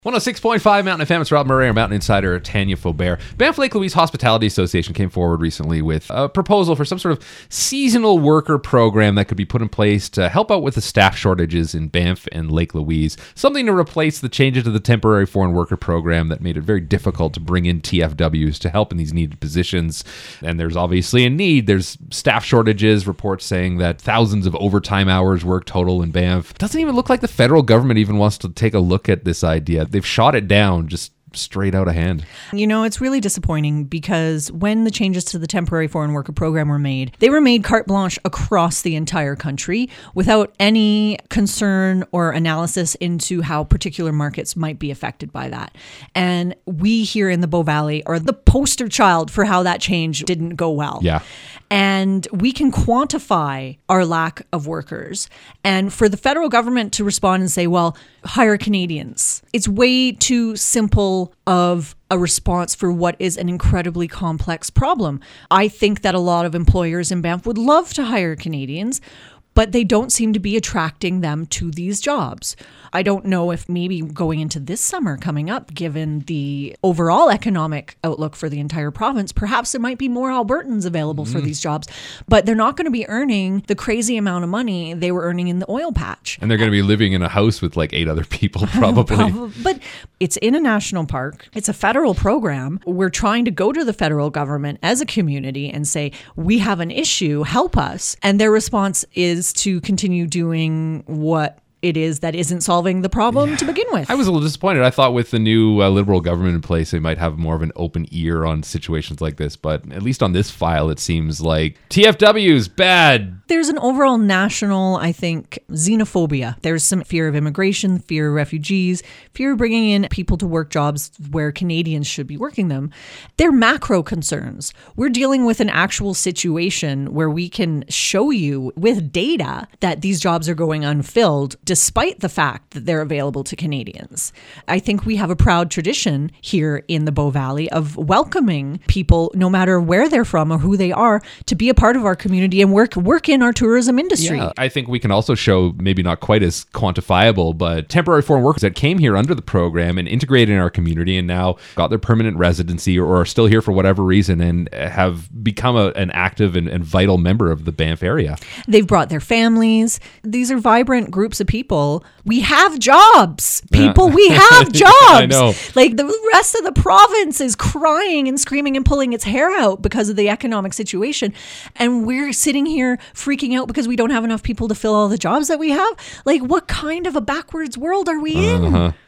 106.5 Mountain FM. It's Rob Murray, our Mountain Insider, Tanya Faubert. Banff Lake Louise Hospitality Association came forward recently with a proposal for some sort of seasonal worker program that could be put in place to help out with the staff shortages in Banff and Lake Louise. Something to replace the changes to the temporary foreign worker program that made it very difficult to bring in TFWs to help in these needed positions. And there's obviously a need. There's staff shortages, reports saying that thousands of overtime hours work total in Banff. Doesn't even look like the federal government even wants to take a look at this idea. They've shot it down just straight out of hand. You know, it's really disappointing because when the changes to the temporary foreign worker program were made, they were made carte blanche across the entire country without any concern or analysis into how particular markets might be affected by that. And we here in the Bow Valley are the poster child for how that change didn't go well. Yeah. And we can quantify our lack of workers. And for the federal government to respond and say, well, hire Canadians, it's way too simple of a response for what is an incredibly complex problem. I think that a lot of employers in Banff would love to hire Canadians, but they don't seem to be attracting them to these jobs. I don't know if maybe going into this summer coming up, given the overall economic outlook for the entire province, perhaps there might be more Albertans available for these jobs, but they're not going to be earning the crazy amount of money they were earning in the oil patch. And they're going to be living in a house with like 8 other people probably. But it's in a national park. It's a federal program. We're trying to go to the federal government as a community and say, we have an issue, help us. And their response is to continue doing what it is that isn't solving the problem to begin with. I was a little disappointed. I thought with the new Liberal government in place, they might have more of an open ear on situations like this. But at least on this file, it seems like TFW's bad. There's an overall national, I think, xenophobia. There's some fear of immigration, fear of refugees, fear of bringing in people to work jobs where Canadians should be working them. They're macro concerns. We're dealing with an actual situation where we can show you with data that these jobs are going unfilled, despite the fact that they're available to Canadians. I think we have a proud tradition here in the Bow Valley of welcoming people, no matter where they're from or who they are, to be a part of our community and work in our tourism industry. Yeah, I think we can also show, maybe not quite as quantifiable, but temporary foreign workers that came here under the program and integrated in our community and now got their permanent residency or are still here for whatever reason and have become an active and vital member of the Banff area. They've brought their families. These are vibrant groups of people. We have jobs, people. We have jobs. I know. Like the rest of the province is crying and screaming and pulling its hair out because of the economic situation. And we're sitting here freaking out because we don't have enough people to fill all the jobs that we have. Like, what kind of a backwards world are we in?